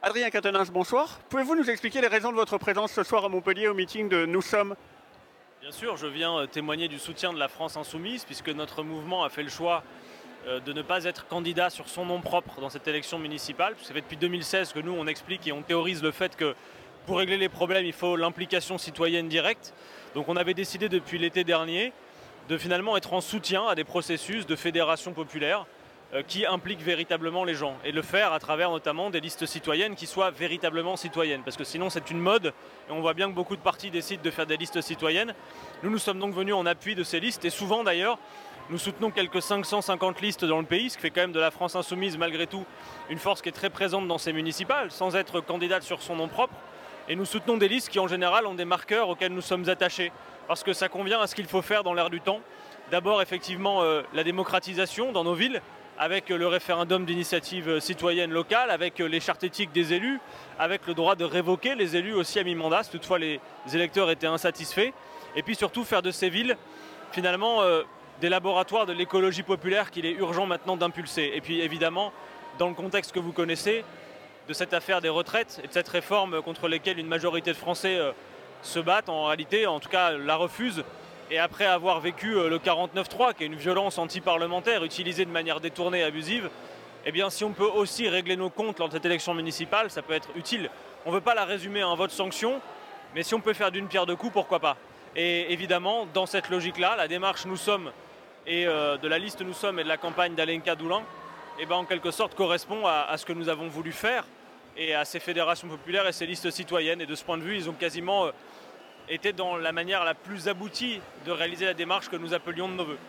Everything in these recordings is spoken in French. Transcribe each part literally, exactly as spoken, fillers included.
Adrien Quatennens, bonsoir. Pouvez-vous nous expliquer les raisons de votre présence ce soir à Montpellier au meeting de Nous Sommes? Bien sûr, je viens euh, témoigner du soutien de la France Insoumise, puisque notre mouvement a fait le choix euh, de ne pas être candidat sur son nom propre dans cette élection municipale. Ça fait depuis deux mille seize que nous, on explique et on théorise le fait que pour régler les problèmes, il faut l'implication citoyenne directe. Donc on avait décidé depuis l'été dernier de finalement être en soutien à des processus de fédération populaire euh, qui impliquent véritablement les gens, et le faire à travers notamment des listes citoyennes qui soient véritablement citoyennes, parce que sinon c'est une mode, et on voit bien que beaucoup de partis décident de faire des listes citoyennes. Nous, nous sommes donc venus en appui de ces listes, et souvent d'ailleurs, nous soutenons quelques cinq cent cinquante listes dans le pays, ce qui fait quand même de la France Insoumise malgré tout une force qui est très présente dans ces municipales, sans être candidate sur son nom propre. Et nous soutenons des listes qui en général ont des marqueurs auxquels nous sommes attachés, parce que ça convient à ce qu'il faut faire dans l'air du temps. D'abord effectivement euh, la démocratisation dans nos villes, avec le référendum d'initiative citoyenne locale, avec les chartes éthiques des élus, avec le droit de révoquer les élus aussi à mi-mandat, si toutefois les électeurs étaient insatisfaits. Et puis surtout faire de ces villes finalement euh, des laboratoires de l'écologie populaire qu'il est urgent maintenant d'impulser. Et puis évidemment, dans le contexte que vous connaissez, de cette affaire des retraites et de cette réforme contre laquelle une majorité de Français euh, se battent, en réalité, en tout cas la refusent. Et après avoir vécu le quarante-neuf trois, qui est une violence anti-parlementaire utilisée de manière détournée et abusive, eh bien si on peut aussi régler nos comptes lors de cette élection municipale, ça peut être utile. On ne veut pas la résumer à un vote sanction, mais si on peut faire d'une pierre deux coups, pourquoi pas. Et évidemment, dans cette logique-là, la démarche Nous Sommes et euh, de la liste Nous Sommes et de la campagne d'Alenka Doulin, eh ben, en quelque sorte correspond à, à ce que nous avons voulu faire et à ces fédérations populaires et ces listes citoyennes. Et de ce point de vue, ils ont quasiment euh, était dans la manière la plus aboutie de réaliser la démarche que nous appelions de nos voeux.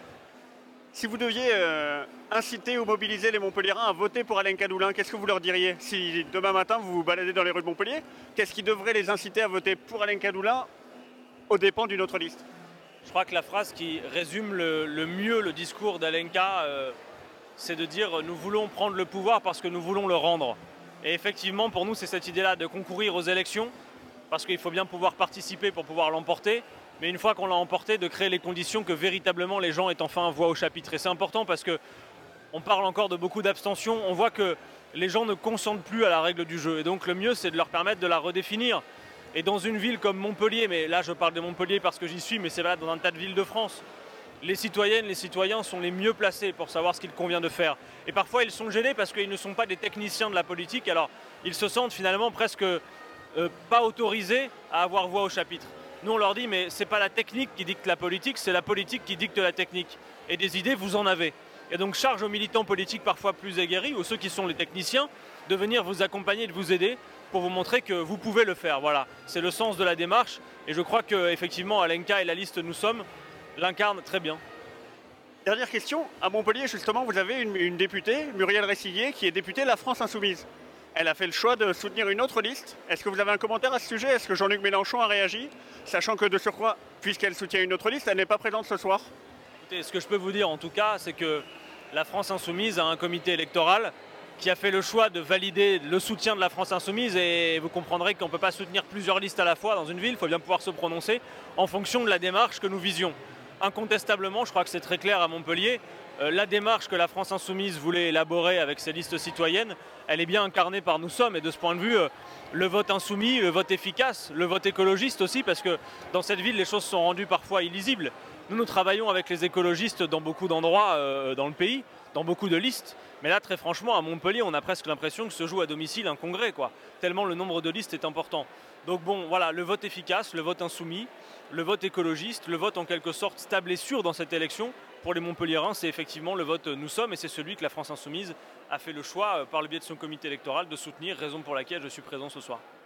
Si vous deviez euh, inciter ou mobiliser les Montpelliérains à voter pour Alenka Doulin, qu'est-ce que vous leur diriez? Si demain matin vous vous baladez dans les rues de Montpellier, qu'est-ce qui devrait les inciter à voter pour Alenka Doulin aux dépens d'une autre liste? Je crois que la phrase qui résume le, le mieux le discours d'Alenka, euh, c'est de dire « nous voulons prendre le pouvoir parce que nous voulons le rendre ». Et effectivement, pour nous, c'est cette idée-là de concourir aux élections, parce qu'il faut bien pouvoir participer pour pouvoir l'emporter, mais une fois qu'on l'a emporté, de créer les conditions que véritablement les gens aient enfin voix au chapitre. Et c'est important parce qu'on parle encore de beaucoup d'abstention, on voit que les gens ne consentent plus à la règle du jeu. Et donc le mieux, c'est de leur permettre de la redéfinir. Et dans une ville comme Montpellier, mais là je parle de Montpellier parce que j'y suis, mais c'est vrai dans un tas de villes de France, les citoyennes, les citoyens sont les mieux placés pour savoir ce qu'il convient de faire. Et parfois ils sont gênés parce qu'ils ne sont pas des techniciens de la politique, alors ils se sentent finalement presque Euh, pas autorisés à avoir voix au chapitre. Nous on leur dit mais c'est pas la technique qui dicte la politique, c'est la politique qui dicte la technique. Et des idées vous en avez. Et donc charge aux militants politiques parfois plus aguerris, ou ceux qui sont les techniciens, de venir vous accompagner, de vous aider pour vous montrer que vous pouvez le faire. Voilà, c'est le sens de la démarche et je crois que effectivement Alenka et la liste Nous Sommes l'incarnent très bien. Dernière question, à Montpellier justement vous avez une, une députée, Muriel Ressillier, qui est députée de la France Insoumise. Elle a fait le choix de soutenir une autre liste. Est-ce que vous avez un commentaire à ce sujet? Est-ce que Jean-Luc Mélenchon a réagi? Sachant que de surcroît, puisqu'elle soutient une autre liste, elle n'est pas présente ce soir. Écoutez, ce que je peux vous dire en tout cas, c'est que la France Insoumise a un comité électoral qui a fait le choix de valider le soutien de la France Insoumise, et vous comprendrez qu'on ne peut pas soutenir plusieurs listes à la fois dans une ville, il faut bien pouvoir se prononcer en fonction de la démarche que nous visions. Incontestablement, je crois que c'est très clair à Montpellier, euh, la démarche que la France Insoumise voulait élaborer avec ses listes citoyennes, elle est bien incarnée par Nous Sommes, et de ce point de vue, euh, le vote insoumis, le vote efficace, le vote écologiste aussi, parce que dans cette ville, les choses sont rendues parfois illisibles. Nous, nous travaillons avec les écologistes dans beaucoup d'endroits euh, dans le pays, dans beaucoup de listes, mais là, très franchement, à Montpellier, on a presque l'impression que se joue à domicile un congrès, quoi, tellement le nombre de listes est important. Donc bon, voilà, le vote efficace, le vote insoumis, le vote écologiste, le vote en quelque sorte stable et sûr dans cette élection, pour les Montpelliérains, c'est effectivement le vote Nous Sommes, et c'est celui que la France Insoumise a fait le choix, par le biais de son comité électoral, de soutenir, raison pour laquelle je suis présent ce soir.